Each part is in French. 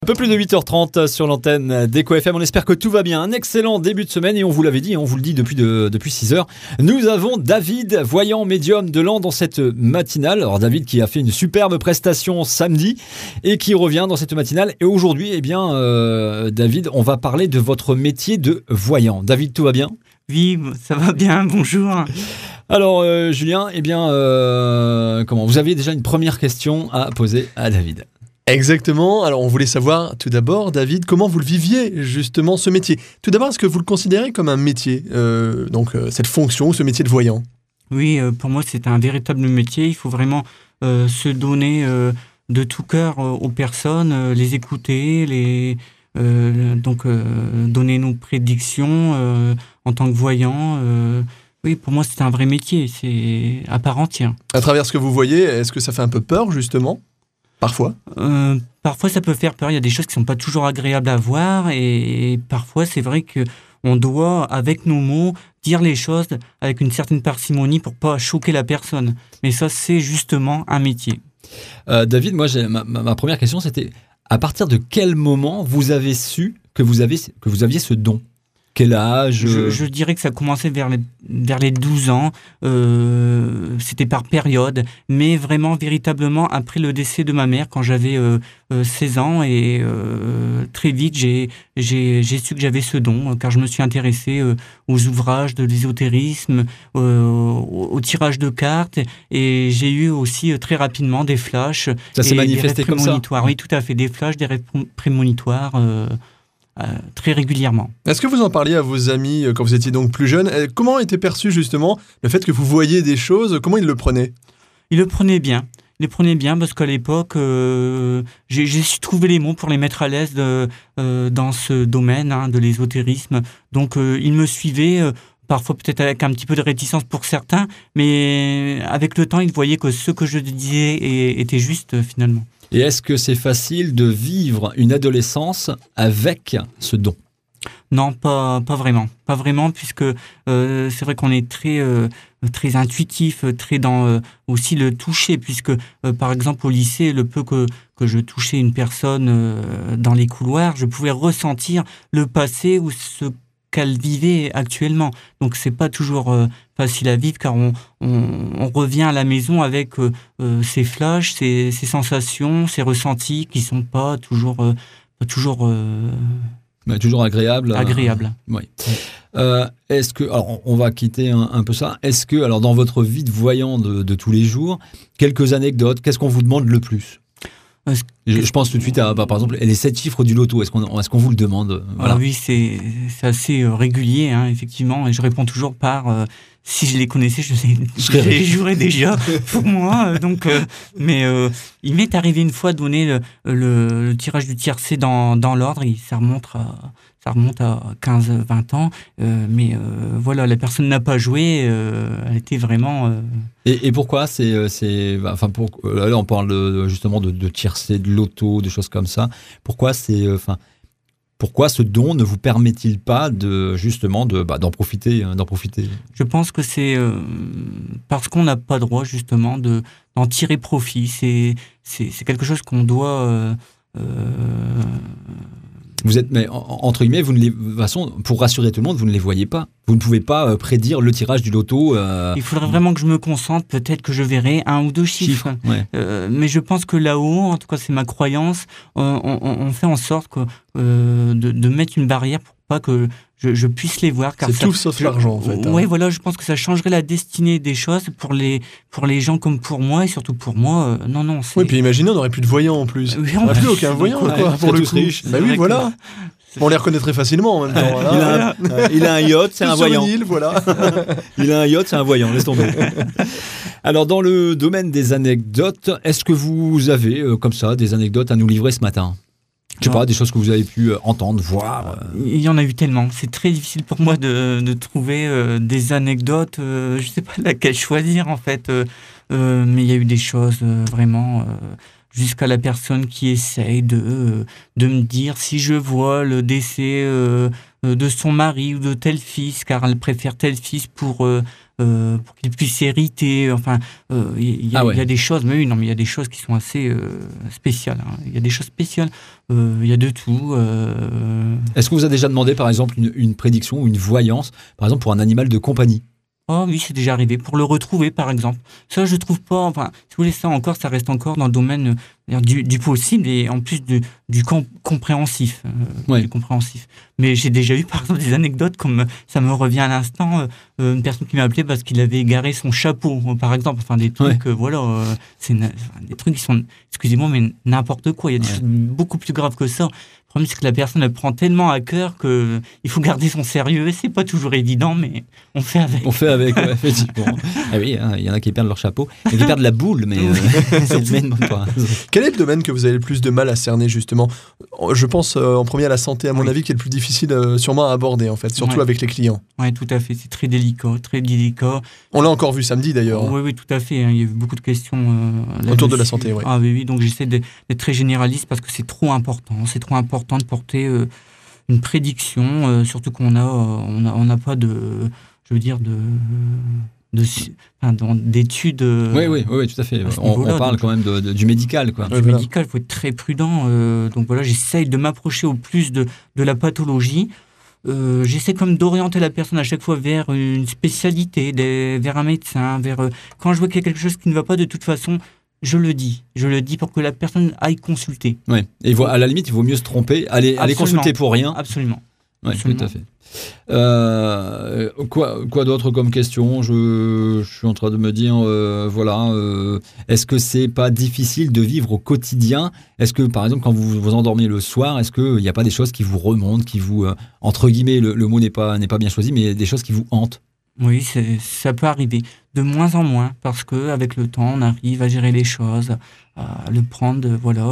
Un peu plus de 8h30 sur l'antenne d'Eco FM. On espère que tout va bien. Un excellent début de semaine et on vous l'avait dit, on vous le dit depuis 6h. Nous avons David, voyant médium de Lens dans cette matinale. Alors David qui a fait une superbe prestation samedi et qui revient dans cette matinale. Et aujourd'hui, David, on va parler de votre métier de voyant. David, tout va bien ? Oui, ça va bien, bonjour. Alors Julien, vous aviez déjà une première question à poser à David. Exactement. Alors, on voulait savoir, tout d'abord, David, comment vous le viviez, justement, ce métier. Tout d'abord, est-ce que vous le considérez comme un métier, cette fonction, ce métier de voyant ? Oui, pour moi, c'est un véritable métier. Il faut vraiment se donner de tout cœur aux personnes, les écouter, donner nos prédictions en tant que voyant. Oui, pour moi, c'est un vrai métier. C'est à part entière. À travers ce que vous voyez, est-ce que ça fait un peu peur, justement ? Parfois Parfois, ça peut faire peur. Il y a des choses qui ne sont pas toujours agréables à voir. Et parfois, c'est vrai qu'on doit, avec nos mots, dire les choses avec une certaine parcimonie pour ne pas choquer la personne. Mais ça, c'est justement un métier. David, moi, ma première question, c'était à partir de quel moment vous avez su que vous aviez ce don ? Quel âge ? Je dirais que ça commençait vers les 12 ans. C'était par période. Mais vraiment, véritablement, après le décès de ma mère, quand j'avais 16 ans. Et très vite, j'ai su que j'avais ce don, car je me suis intéressé aux ouvrages de l'ésotérisme, au tirage de cartes. Et j'ai eu aussi très rapidement des flashs. Ça s'est manifesté comme ça ? Oui, tout à fait. Des flashs, des rêves prémonitoires. Très régulièrement. Est-ce que vous en parliez à vos amis quand vous étiez donc plus jeune ? Comment était perçu justement le fait que vous voyiez des choses ? Comment ils le prenaient ? Ils le prenaient bien. Parce qu'à l'époque, j'ai su trouver les mots pour les mettre à l'aise dans ce domaine de l'ésotérisme. Donc ils me suivaient, parfois peut-être avec un petit peu de réticence pour certains, mais avec le temps, ils voyaient que ce que je disais était juste finalement. Et est-ce que c'est facile de vivre une adolescence avec ce don ? Non, pas vraiment. Pas vraiment, puisque c'est vrai qu'on est très intuitif, très dans aussi le toucher, puisque par exemple au lycée, le peu que je touchais une personne dans les couloirs, je pouvais ressentir le passé ou ce qu'elle vivait actuellement. Donc c'est pas toujours facile à vivre, car on revient à la maison avec ces flashs, ces sensations, ces ressentis qui sont pas toujours agréables. Oui. Est-ce que, alors on va quitter un peu ça. Est-ce que, alors dans votre vie de voyant de tous les jours, quelques anecdotes, qu'est-ce qu'on vous demande le plus ? Je pense tout de suite à, par exemple, les 7 chiffres du loto. Est-ce qu'on vous le demande ? Voilà. Oui, c'est assez régulier, effectivement. Et je réponds toujours par si je les connaissais, je les jouerais déjà pour moi. Mais il m'est arrivé une fois de donner le tirage du tiercé dans l'ordre. Et ça remonte à 15-20 ans. Mais voilà, la personne n'a pas joué. Elle était vraiment... Et pourquoi là on parle justement de tiercé, de loto, de choses comme ça. Pourquoi ce don ne vous permet-il pas d'en profiter ? Je pense que c'est parce qu'on n'a pas droit justement d'en tirer profit. C'est quelque chose qu'on doit... Vous êtes, mais entre guillemets, de toute façon, pour rassurer tout le monde, vous ne les voyez pas. Vous ne pouvez pas prédire le tirage du loto. Il faudrait vraiment que je me concentre. Peut-être que je verrai 1 ou 2 chiffres. Ouais. Mais je pense que là-haut, en tout cas, c'est ma croyance, on fait en sorte de mettre une barrière pour pas que je puisse les voir. Car c'est tout sauf l'argent, en fait. Oui, voilà, je pense que ça changerait la destinée des choses pour les gens comme pour moi, et surtout pour moi. Non. Oui, puis imaginez, on n'aurait plus de voyants en plus. Oui, on n'a plus aucun voyant, pour le coup. Bah oui, voilà. On les reconnaîtrait facilement en même temps. Voilà. Il a un yacht, c'est un voyant. Île, voilà. Il a un yacht, c'est un voyant, laisse tomber. Alors, dans le domaine des anecdotes, est-ce que vous avez, comme ça, des anecdotes à nous livrer ce matin ? Je sais pas, des choses que vous avez pu entendre, voir. Il y en a eu tellement. C'est très difficile pour moi de trouver des anecdotes. Je sais pas laquelle choisir, en fait. Mais il y a eu des choses vraiment... jusqu'à la personne qui essaye de me dire si je vois le décès de son mari ou de tel fils, car elle préfère tel fils pour pour qu'il puisse hériter. Enfin, il y a des choses, mais oui, non, mais il y a des choses qui sont assez spéciales. Hein. Il y a des choses spéciales. Il y a de tout. Est-ce que vous avez déjà demandé, par exemple, une prédiction ou une voyance, par exemple, pour un animal de compagnie? Oh oui, c'est déjà arrivé. Pour le retrouver, par exemple. Ça, je trouve pas... Enfin, si vous voulez, ça reste encore dans le domaine du possible et en plus du compréhensif. Du compréhensif. Mais j'ai déjà eu, par exemple, des anecdotes comme ça me revient à l'instant. Une personne qui m'a appelé parce qu'il avait égaré son chapeau, par exemple. Enfin, des trucs, c'est des trucs qui sont, excusez-moi, mais n'importe quoi. Il y a des choses beaucoup plus graves que ça. Le problème, c'est que la personne elle prend tellement à cœur qu'il faut garder son sérieux. C'est pas toujours évident, mais on fait avec. On fait avec, effectivement. Ah oui, il y en a qui perdent leur chapeau, et qui perdent la boule, mais c'est le même pas. Quel est le domaine que vous avez le plus de mal à cerner, justement? Je pense en premier à la santé, à mon avis, qui est le plus difficile sûrement à aborder, en fait, surtout avec les clients. Oui, tout à fait. C'est très délicat, très délicat. On l'a encore vu samedi, d'ailleurs. Oui, tout à fait. Il y a eu beaucoup de questions autour de la santé, oui. Ah oui, donc j'essaie d'être très généraliste parce que c'est trop important. C'est trop important de porter une prédiction, surtout qu'on n'a pas de, je veux dire, d'études. Oui, tout à fait. On parle quand même du médical, quoi. Du médical, il faut être très prudent. Donc voilà, j'essaye de m'approcher au plus de la pathologie. J'essaie comme d'orienter la personne à chaque fois vers une spécialité, vers un médecin, quand je vois qu'il y a quelque chose qui ne va pas, de toute façon, je le dis pour que la personne aille consulter. Oui, et à la limite, il vaut mieux se tromper, aller consulter pour rien. Absolument. Oui, tout à fait. Quoi d'autre comme question? Je suis en train de me dire, est-ce que c'est pas difficile de vivre au quotidien? Est-ce que, par exemple, quand vous vous endormez le soir, est-ce qu'il n'y a pas des choses qui vous remontent, qui vous, entre guillemets, le mot n'est pas bien choisi, mais des choses qui vous hantent? Oui, ça peut arriver de moins en moins parce que avec le temps, on arrive à gérer les choses, à le prendre,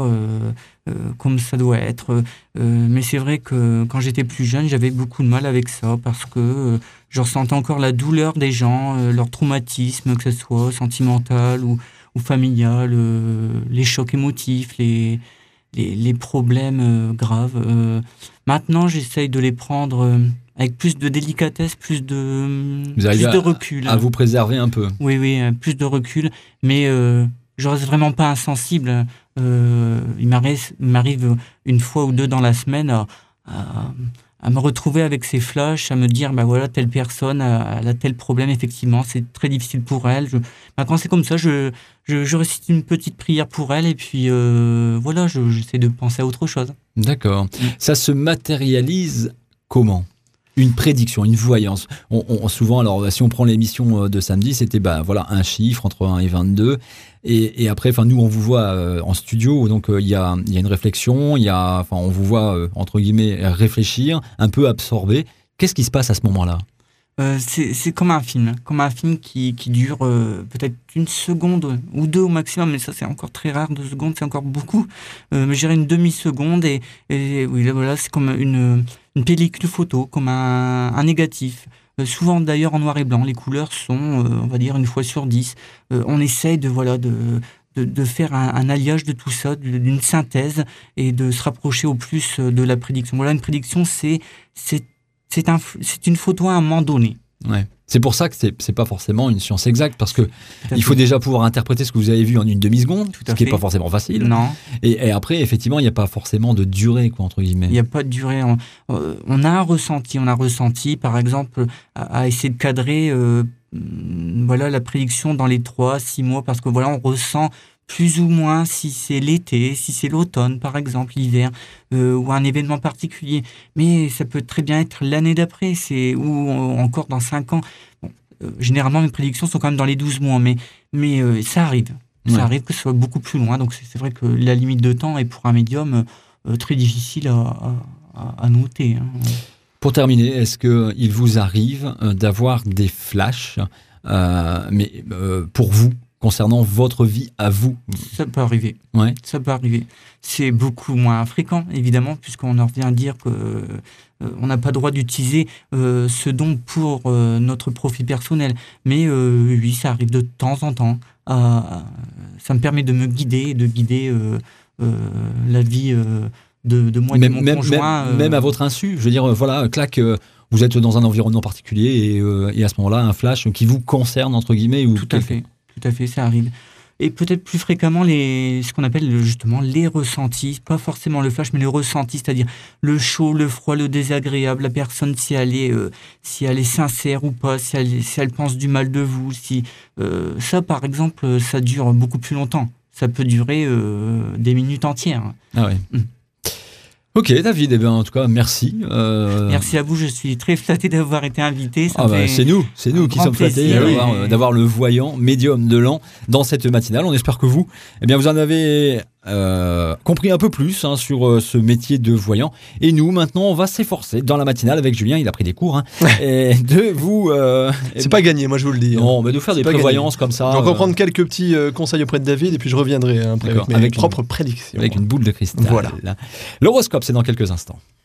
comme ça doit être. Mais c'est vrai que quand j'étais plus jeune, j'avais beaucoup de mal avec ça parce que je ressentais encore la douleur des gens, leur traumatisme, que ce soit sentimental ou familial, les chocs émotifs, les problèmes graves. Maintenant, j'essaye de les prendre avec plus de délicatesse, plus de recul. À vous préserver un peu. Oui, plus de recul. Mais je reste vraiment pas insensible. Il m'arrive une fois ou deux dans la semaine à me retrouver avec ces flashs, à me dire, telle personne elle a tel problème, effectivement, c'est très difficile pour elle. Quand c'est comme ça, je récite une petite prière pour elle et puis j'essaie de penser à autre chose. D'accord. Ça se matérialise comment ? Une prédiction, une voyance. Souvent, alors, si on prend l'émission de samedi, c'était un chiffre entre 1 et 22. Et après, nous, on vous voit en studio, donc il y a une réflexion, on vous voit, entre guillemets, réfléchir, un peu absorber. Qu'est-ce qui se passe à ce moment-là ? C'est comme un film qui dure peut-être une seconde ou deux au maximum, mais ça c'est encore très rare, 2 secondes c'est encore beaucoup, mais je dirais une demi-seconde et oui, là, c'est comme une pellicule photo, comme un négatif, souvent d'ailleurs en noir et blanc, les couleurs sont on va dire 1 fois sur 10, on essaye de faire un alliage de tout ça, d'une synthèse et de se rapprocher au plus de la prédiction. Voilà, une prédiction c'est une photo à un moment donné. Ouais. C'est pour ça que c'est pas forcément une science exacte, parce que il faut déjà pouvoir interpréter ce que vous avez vu en une demi-seconde, ce qui n'est pas forcément facile. Non. Et après, effectivement, il n'y a pas forcément de durée, entre guillemets. Il n'y a pas de durée. On a un ressenti. On a ressenti, par exemple, à essayer de cadrer la prédiction dans les 3-6 mois, parce que on ressent plus ou moins si c'est l'été, si c'est l'automne, par exemple, l'hiver, ou un événement particulier. Mais ça peut très bien être l'année d'après, ou encore dans 5 ans. Généralement, mes prédictions sont quand même dans les 12 mois, mais ça arrive. Ouais. Ça arrive que ce soit beaucoup plus loin. Donc, c'est vrai que la limite de temps est pour un médium très difficile à noter. Hein. Pour terminer, est-ce qu'il vous arrive d'avoir des flashs, mais pour vous, concernant votre vie à vous? Ça peut arriver. Ouais. Ça peut arriver. C'est beaucoup moins fréquent, évidemment, puisqu'on en revient à dire que on n'a pas droit d'utiliser ce don pour notre profit personnel. Mais oui, ça arrive de temps en temps. Ça me permet de me guider, la vie de moi et de mon conjoint. Même à votre insu. Je veux dire, vous êtes dans un environnement particulier et à ce moment-là, un flash qui vous concerne, entre guillemets. Ou tout à fait, ça arrive. Et peut-être plus fréquemment, ce qu'on appelle justement les ressentis, pas forcément le flash, mais les ressentis, c'est-à-dire le chaud, le froid, le désagréable, la personne, si elle est sincère ou pas, si elle pense du mal de vous. Ça, par exemple, ça dure beaucoup plus longtemps. Ça peut durer des minutes entières. Ah ouais. Ok, David, en tout cas, merci. Merci à vous, je suis très flatté d'avoir été invité. C'est nous qui sommes flattés d'avoir le voyant médium de l'an dans cette matinale. On espère que vous en avez compris un peu plus sur ce métier de voyant. Et nous, maintenant, on va s'efforcer dans la matinale avec Julien, il a pris des cours, et de vous... c'est pas gagné, moi je vous le dis. Non, mais de faire des prévoyances comme ça. Je vais encore prendre quelques petits conseils auprès de David et puis je reviendrai après avec mes propres prédictions. Avec une boule de cristal. Voilà. L'horoscope, c'est dans quelques instants.